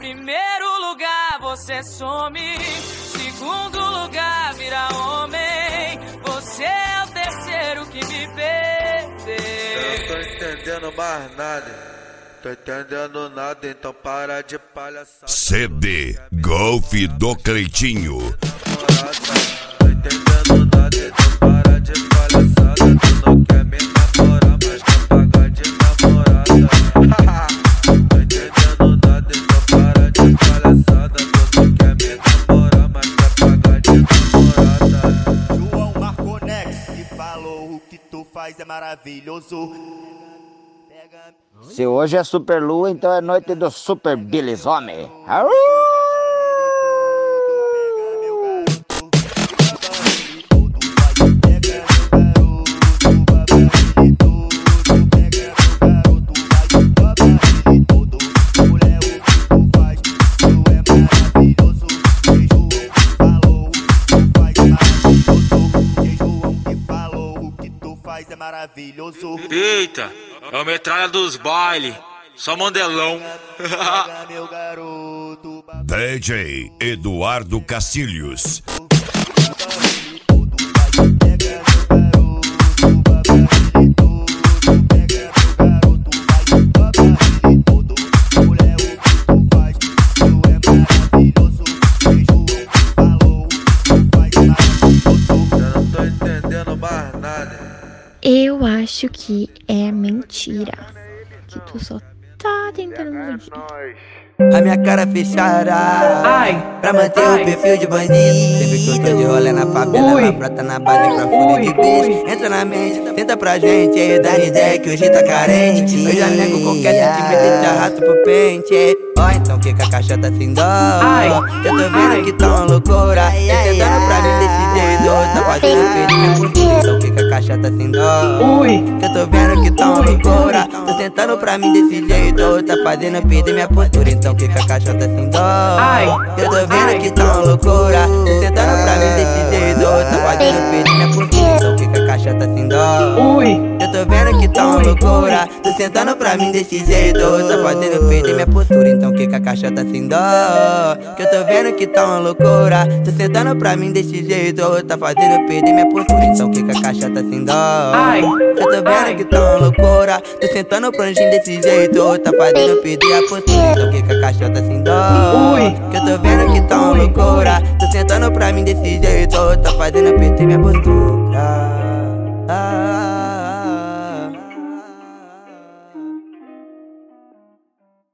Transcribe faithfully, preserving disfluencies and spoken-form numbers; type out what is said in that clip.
Primeiro lugar, você some. Segundo lugar, vira homem. Você é o terceiro que me perdeu. Eu não tô entendendo mais nada. Tô entendendo nada, então para de palhaçada. C D Golf do Cleitinho. Tô entendendo nada, então para de palhaçada. Tu não quer me namorar, mas quer pagar de namorada. Tô entendendo nada, então para de palhaçada. Tu não quer me namorar, mas quer pagar de namorada. João Marconex que falou o que tu faz é maravilhoso. Se hoje é Super Lua, então é noite do Super Bilisome. Au! É maravilhoso. Eita, é o metralha dos baile, só mandelão. D J Eduardo Cacilhos. Eu acho que é mentira, que tu só tá tentando iludir. A minha cara fechada, ai, pra manter ai, o perfil de bandido. Sempre que eu tô de rolê na favela, ui, ela brota na base pra fuder de bicho. Entra na mente, tenta pra gente, aí dá ideia que hoje tá carente. Eu já nego qualquer sentimento e te arrasto pro pente. Ó, então que a caixa tá sem dó. Ai, eu tô vendo ai, que tá uma loucura. Ai, ai, tentando pra mim desse jeito, tá fazendo perder minha postura. Então que a caixa tá sem dó. Ui, eu tô vendo que tá uma loucura. Tô sentando pra mim desse jeito, tá fazendo perder minha postura. Então que a caixa tá sem dó. Ai, eu tô vendo que tá uma loucura. Tô sentando pra mim desse jeito, tá fazendo perder minha postura. Então que a caixa tá sem dó. Ui, eu tô vendo que tá uma loucura. Tô sentando pra mim desse jeito, tá fazendo perder minha postura. Então que a caixa tá sem dó. Que eu tô vendo que tá uma loucura. Tô sentando pra mim desse jeito, tá fazendo perder minha postura. Então que a caixa tá sem dó. Eu tô vendo que tá uma loucura. Tô sentando pra mim desse jeito, tá fazendo perder a postura. Então que a caixa tá sem dó. Que eu tô vendo que tá uma loucura. Tô sentando pra mim desse jeito, tá fazendo perder minha postura. Ah, ah.